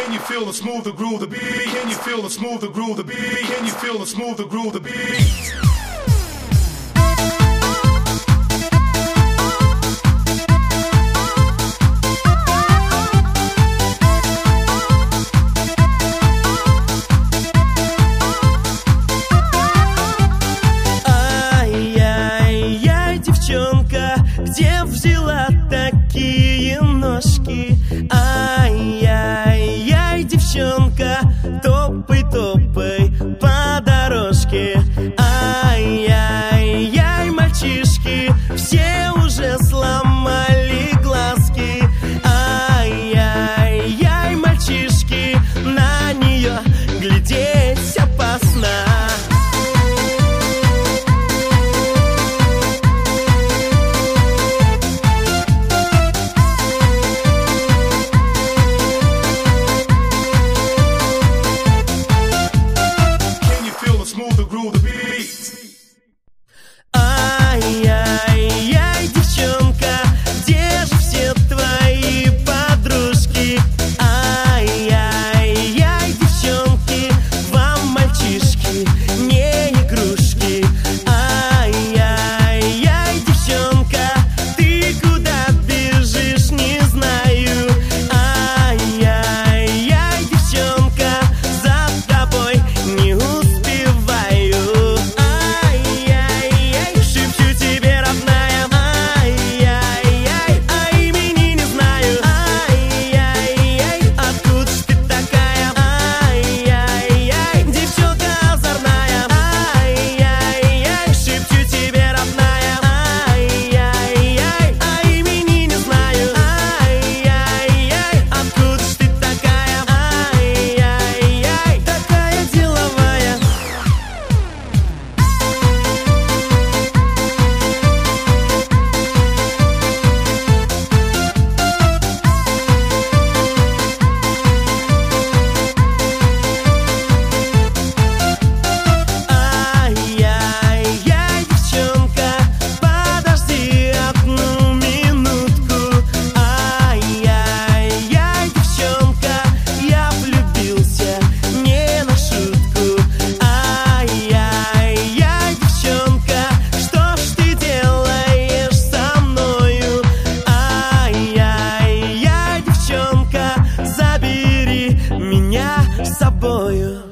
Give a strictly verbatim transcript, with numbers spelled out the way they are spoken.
Can you feel the smooth the groove the beat? Can you feel the smooth the groove the beat? Can you feel the smooth the groove the beat? Где взяла такие ножки? Ай-яй-яй, девчонка, топай-топай по дорожке. Ай-яй-яй, мальчишки, все уже сломали глазки. Ай-яй-яй, мальчишки, на нее глядеть опасно. Ай-яй-яй, девчонка, где же все твои подружки? Ай-яй-яй, девчонки, вам мальчишки не игрушки. Ай-яй-яй, девчонка, ты куда бежишь, не знаю. Ай-яй-яй, девчонка, за тобой не успеваю. Забери меня с собою.